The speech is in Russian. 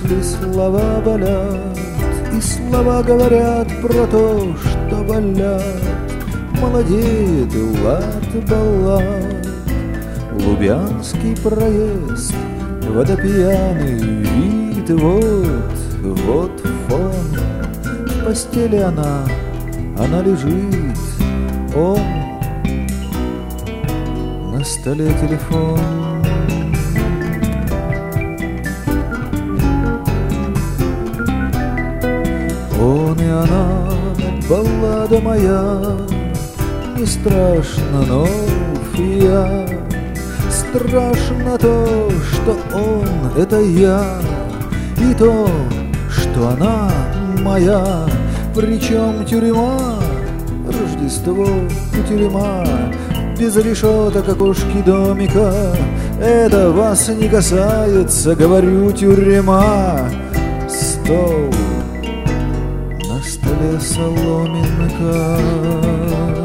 если слова болят, и слова говорят про то, что болят, молодеет лад баллад. Лубянский проезд, водопьяный вид, вот фон. В постели она лежит, он на столе телефон. Он и она, баллада моя, не страшно, но я. Страшно то, что он — это я, и то, что она моя. Причем тюрьма, Рождество и тюрьма, без решеток окошки домика. Это вас не касается, говорю, тюрьма. Стол, на столе соломинка.